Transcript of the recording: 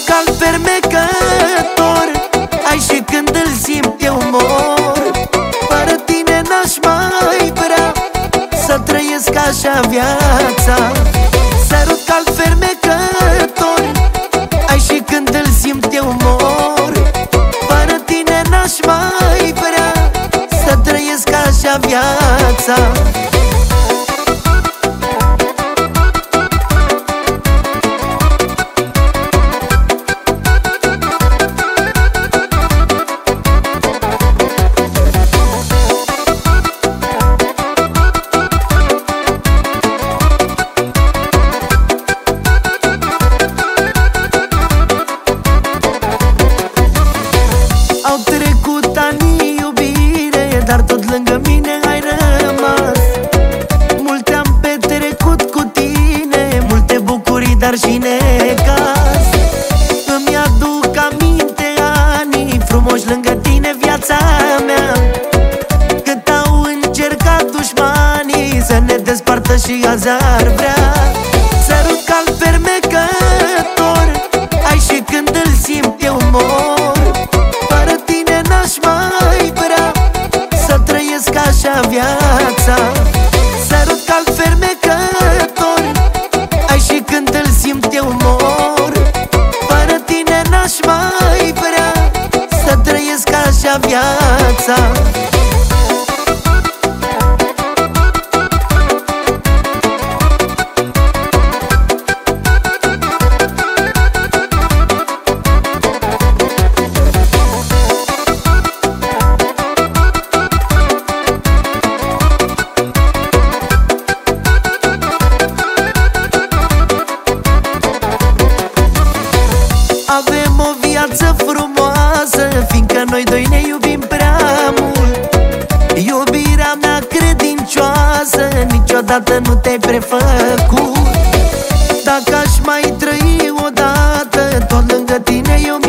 cald fermecător, ai și când îl simt eu mor. Fără tine n-aș mai vrea să trăiesc așa viața. Sărut cald fermecător, ai și când îl simt eu mor. Fără tine n-aș mai vrea să trăiesc așa viața. Au trecut ani, iubire, dar tot lângă mine ai rămas. Multe am petrecut cu tine, multe bucurii, dar și necaz. Îmi aduc aminte anii frumoși lângă tine, viața mea. Cât au încercat dușmanii să ne despartă și azi ar vrea. Sărut cald fermecător, ai și când îl simt eu mor. Fără tine n-aș mai vrea să trăiesc așa viața. Sărut cald fermecător, ai și când îl simt eu mor. Fără tine n-aș mai vrea să trăiesc așa viața. Avem o viață frumoasă, fiindcă noi doi ne iubim prea mult. Iubirea mea credincioasă, niciodată nu te-ai prefăcut. Dacă aș mai trăi odată, tot lângă tine eu